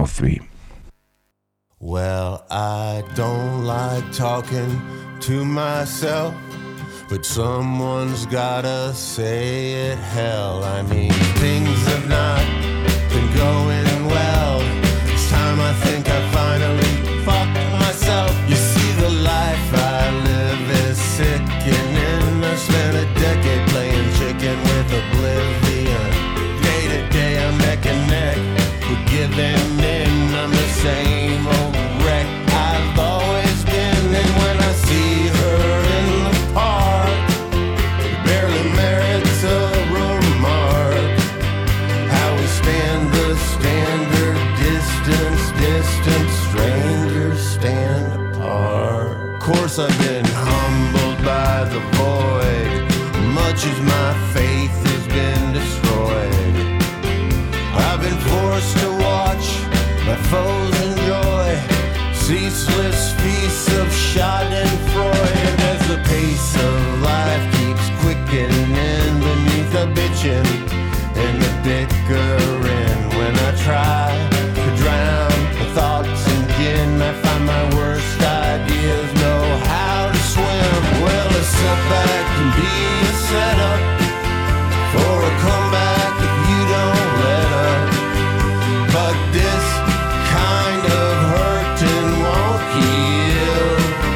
3. Well, I don't like talking to myself, but someone's gotta say it. Hell, I mean, things have not been going well. It's time I think I finally fucked myself. You see, the life I live is sickening. I spent a decade playing chicken with oblivion. Day to day I'm neck and neck with giving in. I'm the same old wreck I've always been. And when I see her in the park, it barely merits a remark. How we stand the standard distance, strangers stand apart. Of course I've been humbled by the void, much as my faith has been destroyed. I've been forced to watch my foes enjoy ceaseless feasts of schadenfreude as the pace of life keeps quickening beneath the bitching and the bickering. When I try to drown my thoughts again, I find my worst ideas know how to swim. Well, a setback can be a setup for a comeback if you don't let up. But this kind of hurting won't heal,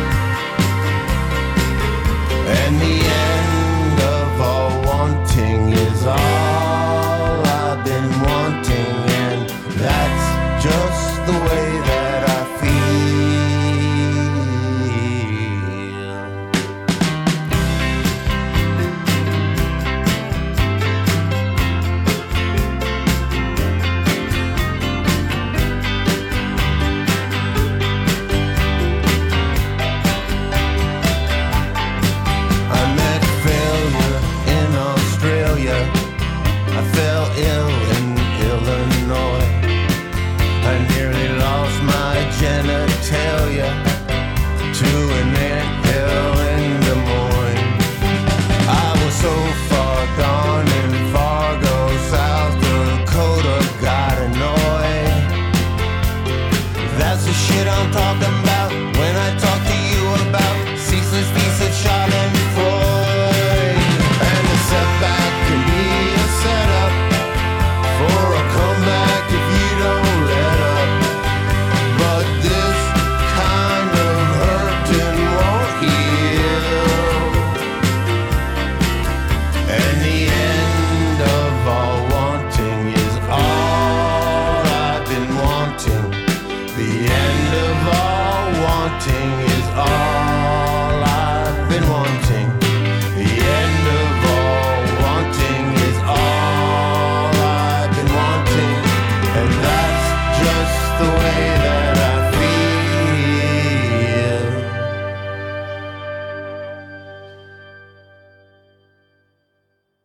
and the end of all wanting is all I've been wanting, and that's just the way that I feel. I met failure in Australia. I fell ill in Illinois. I nearly lost my genitalia to an anthill in Des Moines. I was so far gone in Fargo, South Dakota, got annoyed. That's the shit I'm talking about when I talk to you about ceaseless feasts of schadenfreude. And a setback can be a setup for a comeback if you don't let up. But this kind of hurting won't heal, and the end of all wanting is all I've been wanting. The end of all wanting